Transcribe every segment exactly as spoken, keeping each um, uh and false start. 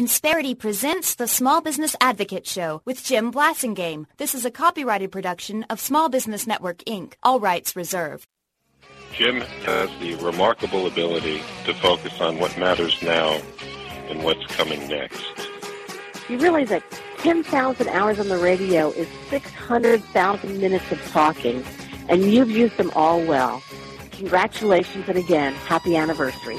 Insperity presents the Small Business Advocate Show with Jim Blasingame. This is a copyrighted production of Small Business Network, Incorporated. All rights reserved. Jim has the remarkable ability to focus on what matters now and what's coming next. You realize that ten thousand hours on the radio is six hundred thousand minutes of talking, and you've used them all well. Congratulations, and again, happy anniversary.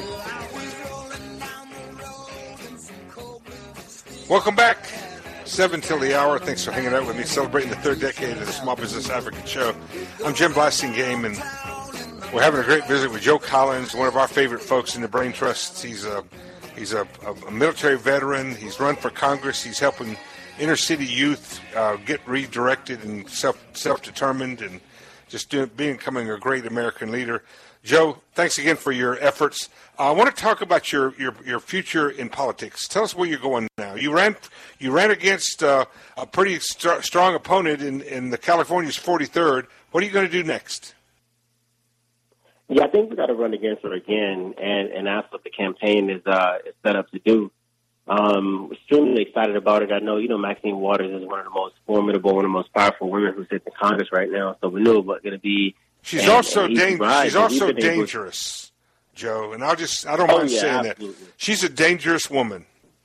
Welcome back. Seven till the hour. Thanks for hanging out with me, celebrating the third decade of the Small Business Advocate Show. I'm Jim Blasingame, and we're having a great visit with Joe Collins, one of our favorite folks in the Brain Trusts. He's a he's a, a military veteran. He's run for Congress. He's helping inner city youth uh, get redirected and self self determined, and just doing, becoming a great American leader. Joe, thanks again for your efforts. Uh, I want to talk about your, your, your future in politics. Tell us where you're going now. You ran you ran against uh, a pretty st- strong opponent in, in the California's forty-third. What are you going to do next? Yeah, I think we got to run against her again, and, and that's what the campaign is, uh, is set up to do. Um, extremely excited about it. I know, you know, Maxine Waters is one of the most formidable, one of the most powerful women who sits in Congress right now. So we knew it was going to be. She's and, also and dangerous. She's also able- dangerous, Joe. And I'll just—I don't Oh, mind yeah, saying absolutely. that. She's a dangerous woman.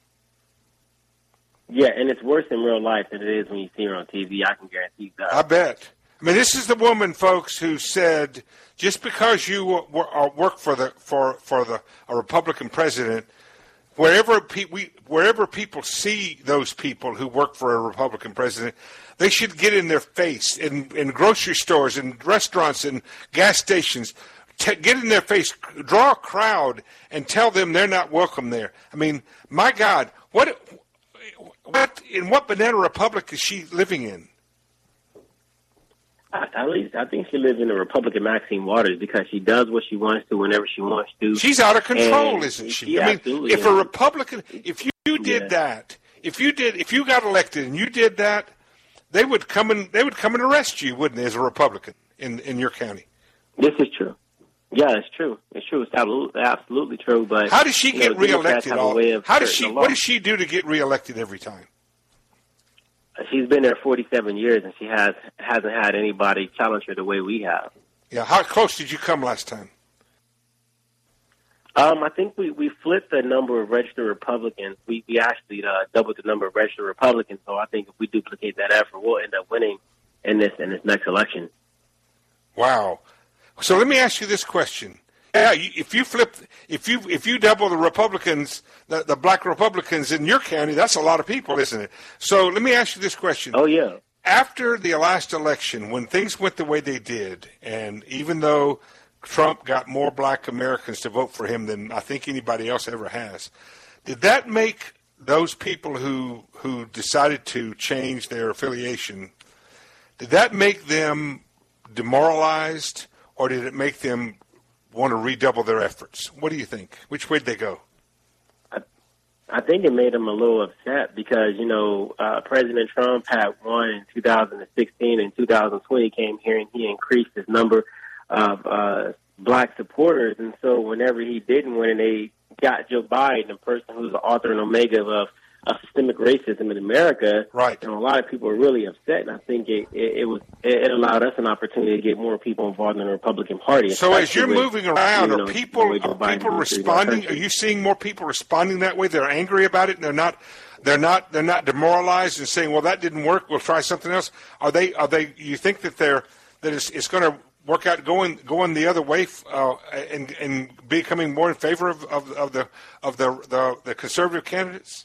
Yeah, and it's worse in real life than it is when you see her on T V. I can guarantee that. I bet. I mean, this is the woman, folks, who said just because you work for the for for the a Republican president, wherever pe- we wherever people see those people who work for a Republican president, they should get in their face in, in grocery stores and restaurants and gas stations. T- get in their face, draw a crowd, and tell them they're not welcome there. I mean, my God, what what in what banana republic is she living in? At least I think she lives in a Republican Maxine Waters because she does what she wants to whenever she wants to. She's out of control, and isn't she? she I mean, absolutely if is. a Republican, if you, you did Yeah. that, if you did, if you got elected and you did that, they would come and they would come and arrest you, wouldn't they, as a Republican in, in your county? This is true. Yeah, it's true. It's true. It's absolutely, absolutely true. But How does she you get know, Democrats reelected? have a All, way of how does skirting she? the What law. does she do to get reelected every time? She's been there forty-seven years, and she has hasn't had anybody challenge her the way we have. Yeah, how close did you come last time? Um, I think we, we flipped the number of registered Republicans. We we actually uh, doubled the number of registered Republicans. So I think if we duplicate that effort, we'll end up winning in this in this next election. Wow. So let me ask you this question. Yeah, you- if you flip, if you if you double the Republicans, the, the black Republicans in your county, that's a lot of people, isn't it? So let me ask you this question. Oh yeah. After the last election, when things went the way they did, and even though Trump got more black Americans to vote for him than I think anybody else ever has, did that make those people who who decided to change their affiliation, did that make them demoralized, or did it make them want to redouble their efforts? What do you think? Which way did they go? I think it made them a little upset because, you know, uh, President Trump had won in two thousand sixteen and two thousand twenty came here and he increased his number of uh, black supporters. And so whenever he didn't win and they got Joe Biden, the person who's the author and omega of, of systemic racism in America, right? You know, a lot of people were really upset. And I think it, it, it was it allowed us an opportunity to get more people involved in the Republican Party. So as you're with, moving around, you know, are people the way Joe are Biden people moves through the responding? Are country. you seeing more people responding that way? They're angry about it, and they're not they're not they're not demoralized and saying, "Well, that didn't work. We'll try something else." Are they? Are they? You think that they're that it's, it's going to work out going going the other way uh, and and becoming more in favor of, of, of the of the, the the conservative candidates?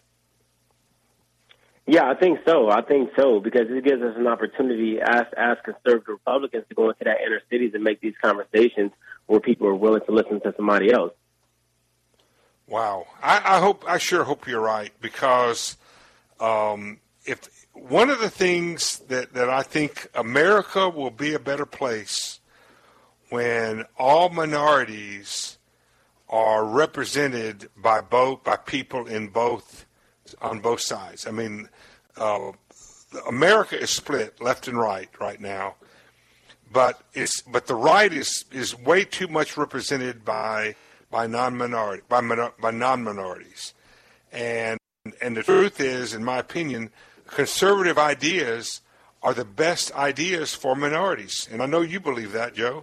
Yeah, I think so. I think so because it gives us an opportunity as as conservative Republicans to go into that inner cities and make these conversations where people are willing to listen to somebody else. Wow, I, I hope I sure hope you're right because um, if one of the things that, that I think America will be a better place when all minorities are represented by both by people in both on both sides. I mean, uh, America is split left and right right now, but it's but the right is is way too much represented by by non-minority by by non-minorities, and And the truth is, in my opinion, conservative ideas are the best ideas for minorities. And I know you believe that, Joe.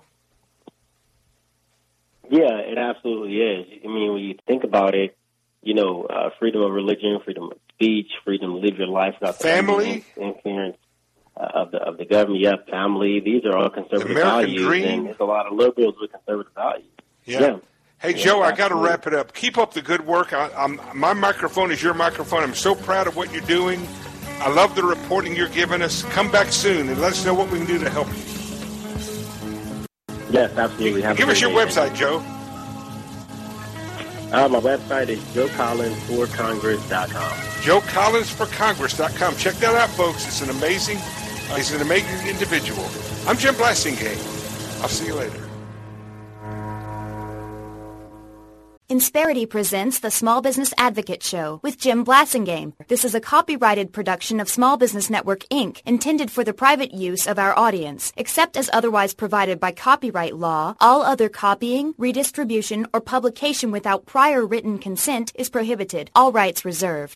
Yeah, it absolutely is. I mean, when you think about it, you know, uh, freedom of religion, freedom of speech, freedom to live your life without the family interference uh, of the of the government. Yeah, family. These are all conservative American values, dream. and there's a lot of liberals with conservative values. Yeah. yeah. Hey, yeah, Joe, I got to absolutely. wrap it up. Keep up the good work. I, I'm, my microphone is your microphone. I'm so proud of what you're doing. I love the reporting you're giving us. Come back soon and let us know what we can do to help you. Yes, absolutely. Have Give a us your great day. website, Joe. Uh, my website is joe collins for congress dot com. joe collins for congress dot com. Check that out, folks. It's an amazing, uh, he's an amazing individual. I'm Jim Blasingame. I'll see you later. Insperity presents the Small Business Advocate Show with Jim Blasingame. This is a copyrighted production of Small Business Network, Incorporated, intended for the private use of our audience. Except as otherwise provided by copyright law, all other copying, redistribution, or publication without prior written consent is prohibited. All rights reserved.